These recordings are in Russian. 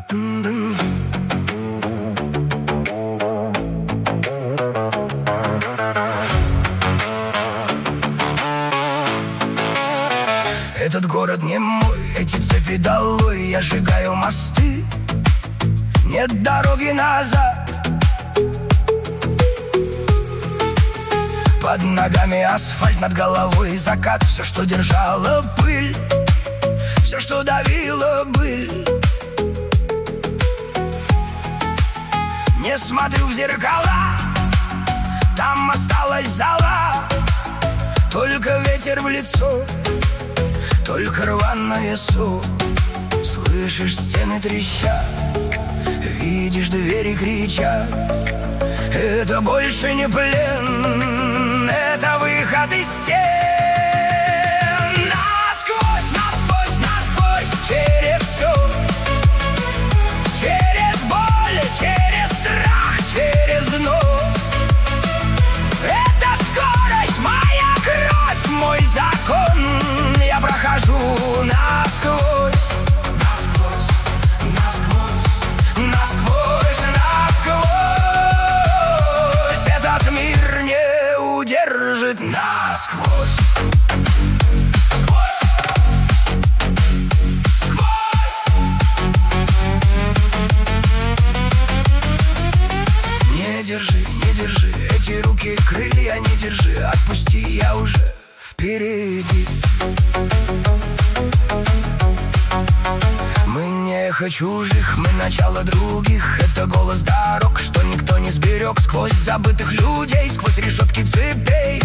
Этот город не мой, эти цепи долой. Я сжигаю мосты, нет дороги назад. Под ногами асфальт, над головой закат. Все, что держало пыль, все, что давило быль. Не смотрю в зеркала, там осталась зола. Только ветер в лицо, только рваное со. Слышишь, стены трещат, видишь, двери кричат. Это больше не плен, это выход из стен. Насквозь, насквозь, насквозь, через все. Через боль, через страх, через дно. Это скорость, моя кровь, мой закон. Я прохожу насквозь. Насквозь, насквозь, насквозь, насквозь. Этот мир не удержит. Насквозь. Сквозь. Сквозь. Не держи, не держи эти руки, крылья не держи. Отпусти, я уже впереди. Мы не эхо чужих, мы начало других. Это голос дорог, что никто не сберег. Сквозь забытых людей, сквозь решетки цепей.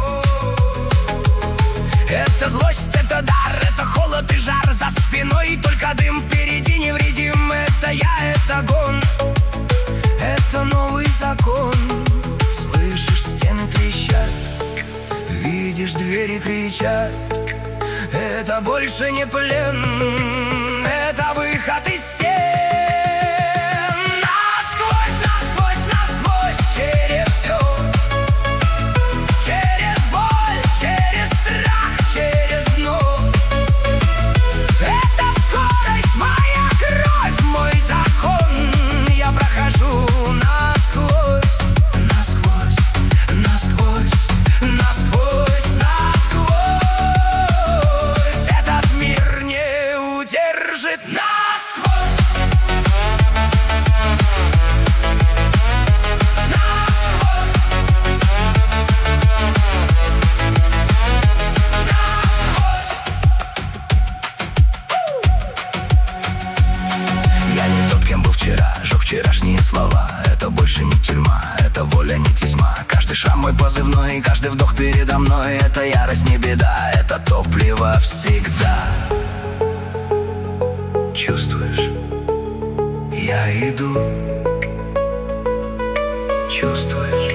Это злость, это дар, это холод и жар за спиной. Только дым впереди невредим. Это я, это гон, это новый закон. Слышишь, стены трещат, видишь, двери кричат. Это больше не плен, это выход из стен. Насквозь, насквозь, насквозь, через все. Через боль, через страх, через дно. Это скорость, моя кровь, мой закон. Я прохожу насквозь. Насквозь, насквозь, насквозь, насквозь. Этот мир не удержит. Насквозь. Насквозь. Насквозь. Я не тот, кем был вчера, жег вчерашние слова. Это больше не тюрьма, это воля, не тьма. Каждый шаг мой позывной, каждый вдох передо мной. Это ярость, не беда, это топливо всегда. Чувствуешь? Я иду. Чувствуешь?